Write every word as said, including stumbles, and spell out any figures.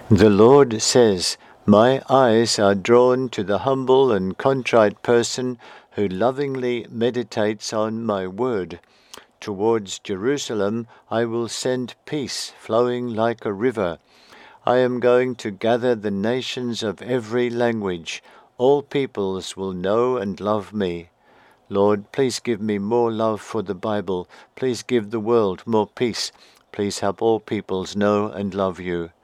The Lord says, "My eyes are drawn to the humble and contrite person who lovingly meditates on my word. Towards Jerusalem I will send peace flowing like a river. I am going to gather the nations of every language. All peoples will know and love me." Lord, please give me more love for the Bible. Please give the world more peace. Please help all peoples know and love you.